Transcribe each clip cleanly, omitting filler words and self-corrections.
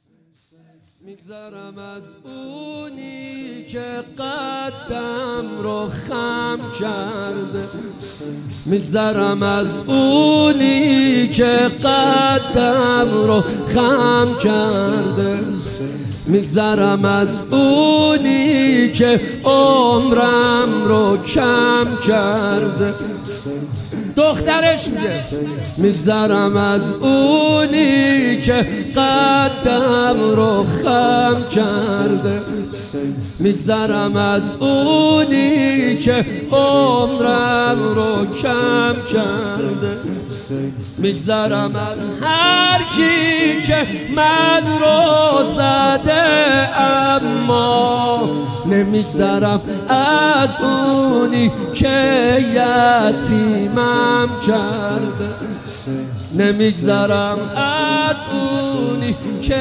میگذرم از اونی که قدم رو خم کرده، میگذرم از اونی که قدم رو خم کرده، میگذرم از اونی که عمرم رو کم کرده. دخترش میگه میگذرم از اونی که قدم رو خم کرده، میگذرم از اونی که عمرم رو کم کرده، میگذرم از هر کی که من رو زده، اما نمیگذرم از اونی که یتیمم کرده، نمیگذرم از اونی که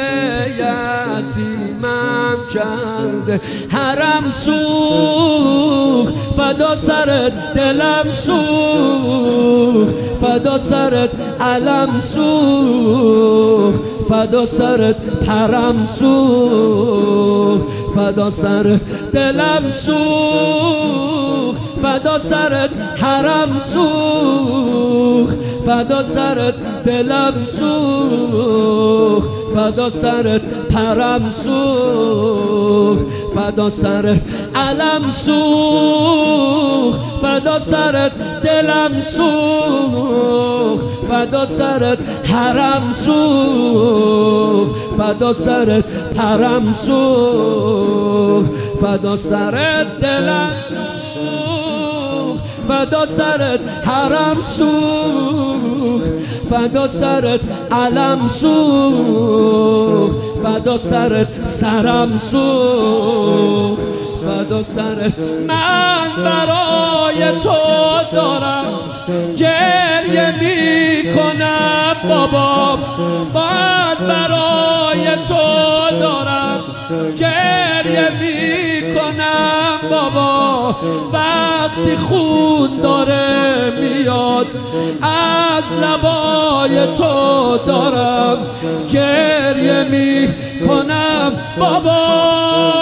یتیمم کرده. حرم سوخ فدا سرت، دلم سوخ فدا سرت، علم سوخ فدا سرت، پرم سوخ فدا سرت، دلم سوخ فدا سرت، حرم سوخ فدا سرت، دلم سوخ فدا سرت، پرم سوخ فدا سرت، علم سوخ فدا سرت، دلم سوخ فدا سرت، حرم سوخ فدا سرت، پرم سوخ فدا سرت، دلم سوخ فدا سرت، حرم سوخ فدا سرت، علم سوخ فدا سرت، سرم سوخ فدا سرت. من برای تو دارم گریه میکنم بابا، من برای تو دارم گریه میکنم بابا، وقتی خون داره میاد از لبای تو دارم گریه میکنم بابا.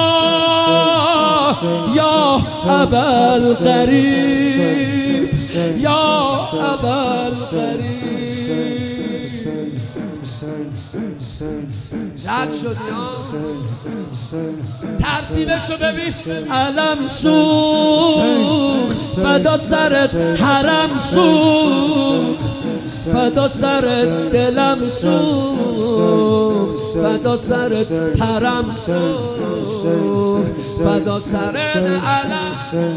یا ابوالغریب، یا ابوالغریب. رد شدی ها، ترتیبشو ببین. علم سوخ فدا سرت، حرم سوخ فدا سرت، دلم سوخ فدا سرت، پرم سوخ فدا سرت، علم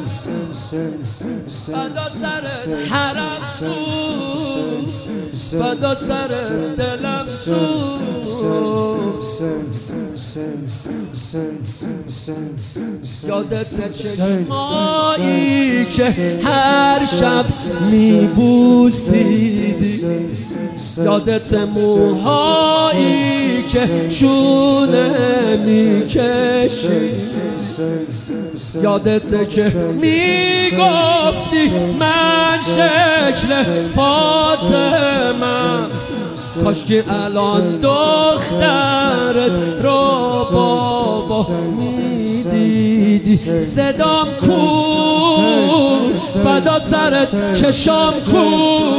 فدا سرت، حرم سوخ فدا سرت، دلم سوخ. یادت چشمایی که هر شب میبوسیدی، یادت موهایی که شونه میکشید، یادت که میگفتی من شکل فاطمه، کاشکی الان دخترت رو بابا میدیدی. صدام کو فدا سرت، چشام کو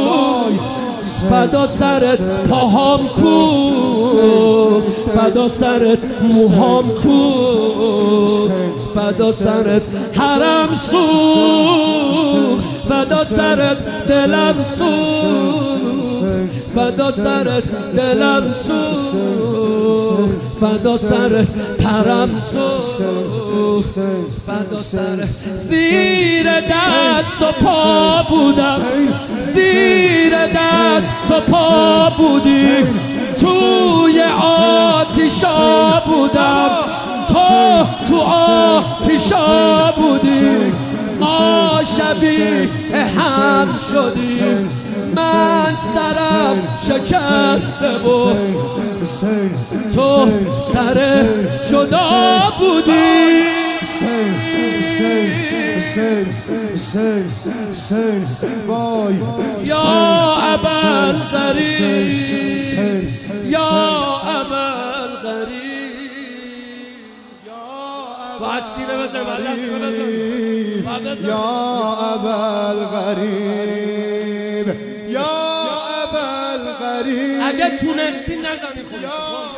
فدا سرت، پاهام کو فدا سرت، موهام کو فدا سرت، حرم سوخ فدا سرت، دلم سوخ فدا سرت، دلم سوخ فدا سرت، پرم سوخ فدا سرت. زیر دست و پا بودم، زیر دست و پا بودی، توی آتیشا بودم، تو آتیشا بودی، ما شبیه هم شدیم، من سرم شکسته بود، تو سر جدا بودی. یا ابوالغریب، یا ابوالغریب. غریب باید سینه بزن یا ابوالغریب یا ابوالغریب اگه تونستی نزنی خودت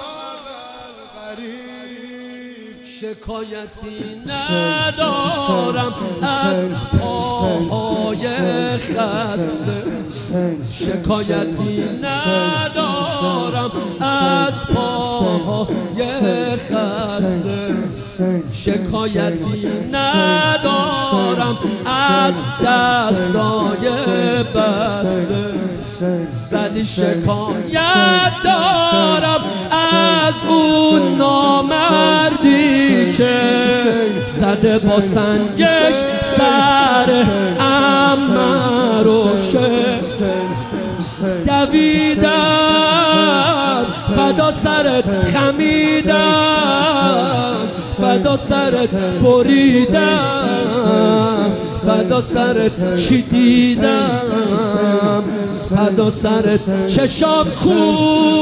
شکایتی ندارم از پاهای خسته شکایتی ندارم از پاهای خسته شکایتی ندارم از دستای بسته ولی شکایت دارم از اون نامردی که زده با سنگش سر عمه رو دویدن فدا سرت خمیدن فدا سرت بریدن فدا سرت چیدیدم فدا سرت چشام کو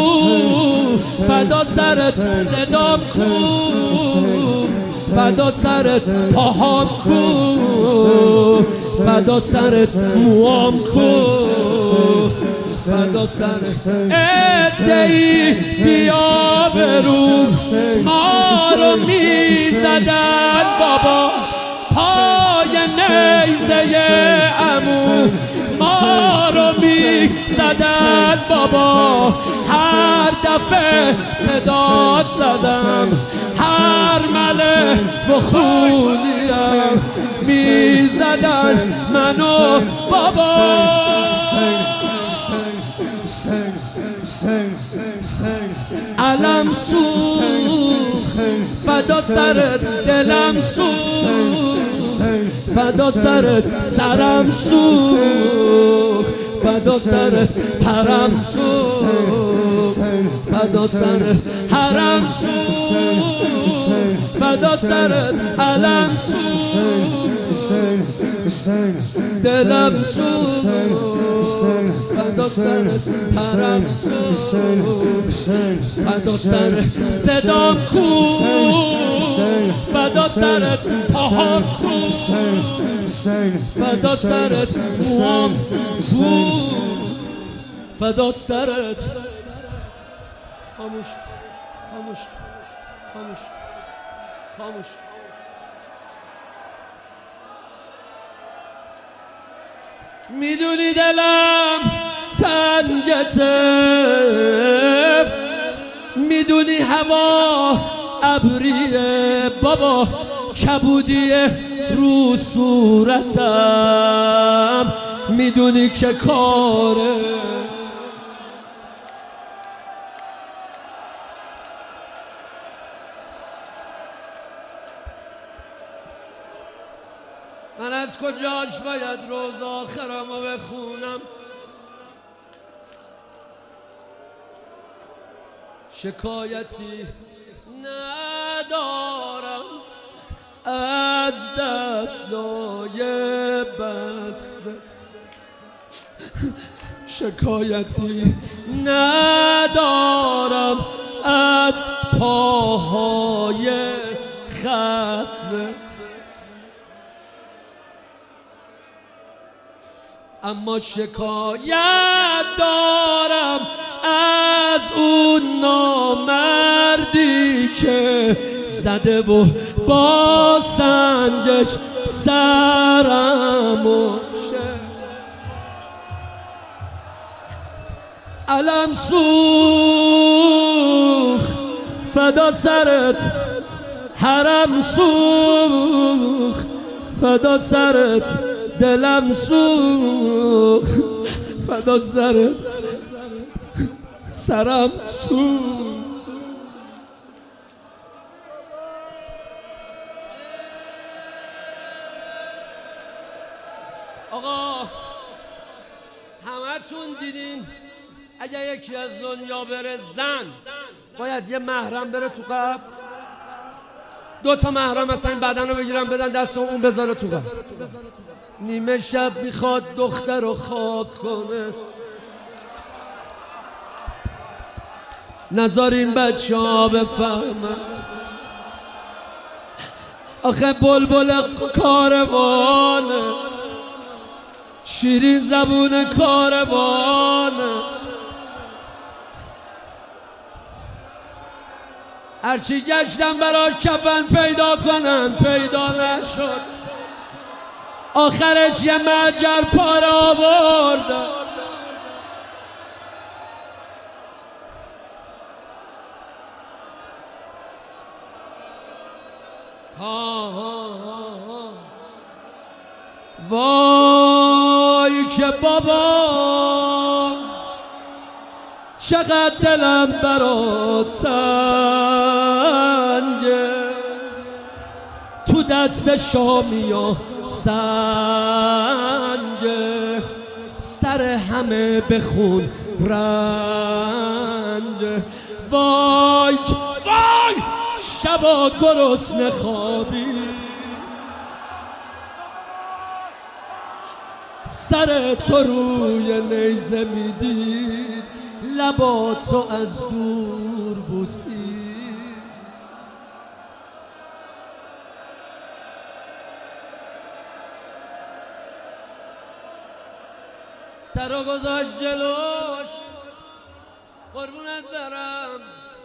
فدا سرت صدام کو فدا سرت پاهام کو فدا سرت موام کو فدا سرت ادعی بیا برو ما رو میزدن بابا پای نیزه عمو ما رو میزدن بابا هر دفعه صدا زدم هر مله بخونیم میزدن منو بابا علم سوخت فدا سرت دلم سوخت فدا سرت سرم سوخت فدا سرت پرم سوخت فدا سرت حرم سوخت فدا سرت علم سوخت دلم سوخت فدا سرت پرم سوخت فدا سرت صدام کو فدا سرت پاهام کو فدا سرت موام کو فدا سرت خاموش خاموش خاموش خاموش میدونی دلم تنگته میدونی هوا ابریه بابا کبودیه رو صورتم میدونی که کاره من از کجاش باید روز آخرم رو بخونم شکایتی ندارم از دستای بسته شکایتی ندارم از پاهای خسته اما شکایت دارم از اون نامردی که زده و با سنگش سرمو علم سوخت فدا سرت حرم سوخت فدا سرت دلم سوخت فدا سرت سرم سوخت آقا همتون دیدین اگه یکی از دنیا بره زن باید یه محرم بره تو قبر 2 تا محرم مثلا این بدن رو بگیرن بدن دست اون بذاره تو قبر نیمه شب میخواد دختر رو خواب کنه نذارین بچه ها بفهمن آخه بلبل کاروانه، شیرین زبون کاروانه. هرچی گشتم برای کفن پیدا کنم پیدا نشد، آخرش یه مجر پاره آوردم. وای که بابا چقدر دلم برات تنگه، تو دست شامی و سنگه، سر همه بخون رنگه. وای وای شبا گرسنه خوابی، سر تو روی نیزه میدید، لبا تو از دور بوسید. سر گذاشت جلوش قربونت برم،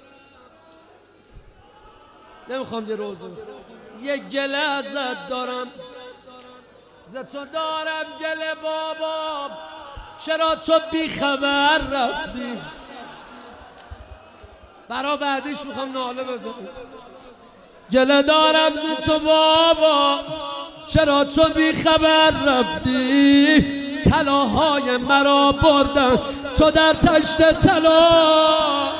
نمیخوام یه روزه یه گله ازت دارم، ز تو دارم گله بابا، چرا تو بی خبر رفتی؟ برا بعدیش میخوام ناله بزنم. گله دارم ز تو بابا، چرا تو بی خبر رفتی؟ طلاهای مرا بردن تو در تشت طلا،